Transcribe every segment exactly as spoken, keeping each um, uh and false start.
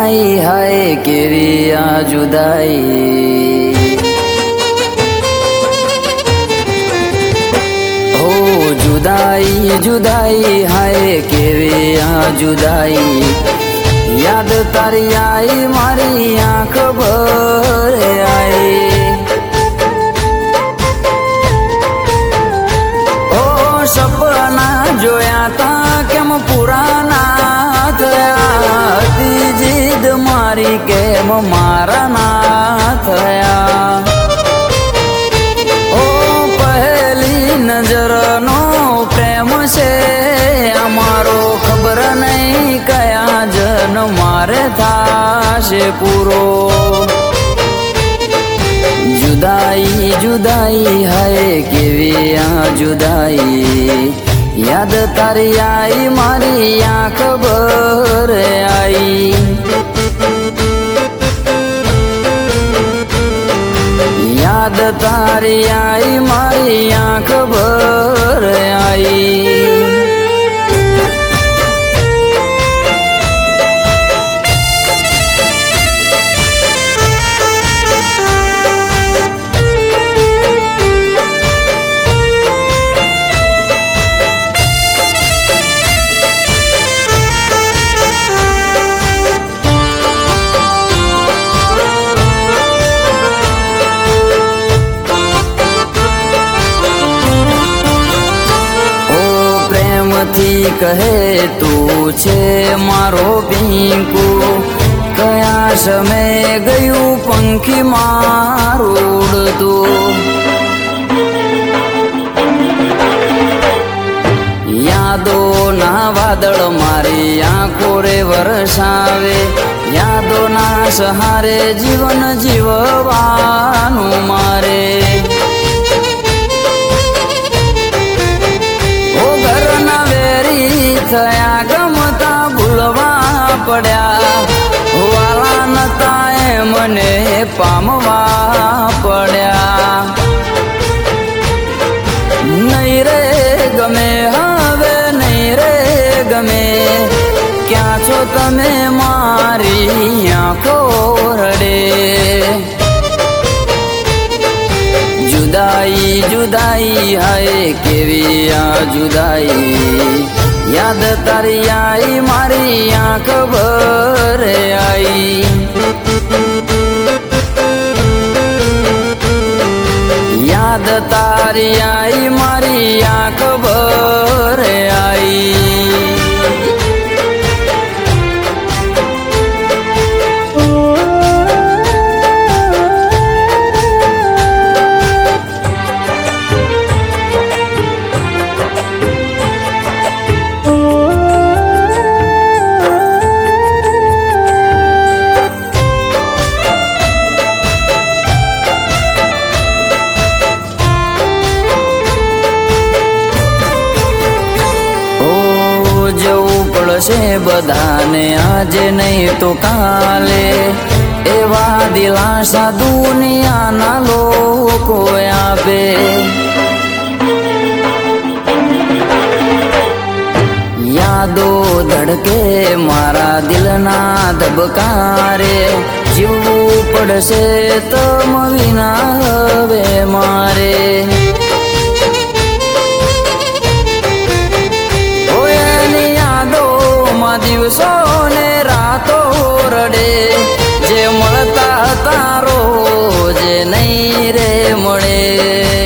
जुदाई हाय केवी आ जुदाई। हो जुदाई जुदाई हाय केवी आ जुदाई। याद तारी आई मारी आँख भर आई। ओ सपना जोया ता केम पुराना थया। जिद मारी केम मारा ना थया। ओ पहली नजर नो प्रेम से अमारो खबर नहीं कया जन मारे थाशे पूरो। जुदाई जुदाई हाय केवी आ जुदाई। याद तारी आई मारी आँख भर आई। याद तारी आई मारी आँख भर आई। थी कहे तू छे मारो पिंकू। कया समय गयू पंखी मारू उड़तू। यादो ना वादळ मारी आँखो रे वरसावे। यादो ना सहारे जीवन जीववानु मारे। थया गमता भूलवा पड्या। वाला नताए मने पामवा पड्या। नहीं रे गमे हवे नहीं रे गमे। क्या छो तमे मारी आँखो रडे। जुदाई जुदाई हाय केवी आ जुदाई। याद तारी आई मारी आँख भर आई। याद तारी आई मारी आँख भर आई। से बधाने आज नहीं तो काले। एवा दिलासा दुनिया ना लोको आपे। यादो धड़के मारा दिल ना दबकारे। जीवू पड़से तम विना हवे मारे। दिवसो ने रातो रडे। जे मळता तारो जे नहीं रे मळे।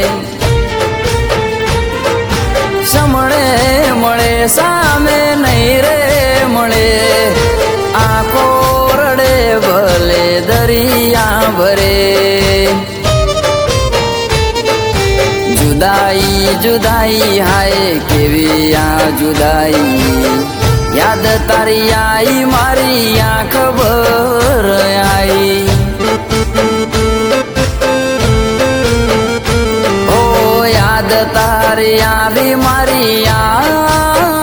समळे मळे सामे नहीं रे मळे। आँखो रडे भले दरिया भरे। जुदाई जुदाई हाय केवी आ जुदाई। याद तारी आई मारी आँख भर आई। ओ याद तारी आई मारी आँख